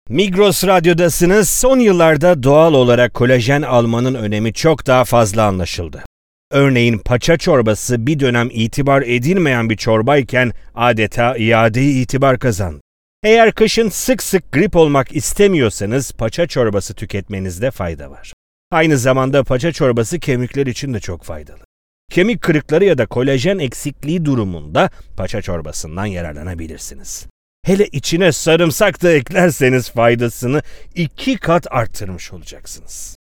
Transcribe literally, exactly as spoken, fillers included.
Migros Radyo'dasınız. Son yıllarda doğal olarak kolajen almanın önemi çok daha fazla anlaşıldı. Örneğin paça çorbası bir dönem itibar edilmeyen bir çorbayken adeta iade-i itibar kazandı. Eğer kışın sık sık grip olmak istemiyorsanız paça çorbası tüketmenizde fayda var. Aynı zamanda paça çorbası kemikler için de çok faydalı. Kemik kırıkları ya da kolajen eksikliği durumunda paça çorbasından yararlanabilirsiniz. Hele içine sarımsak da eklerseniz faydasını iki kat arttırmış olacaksınız.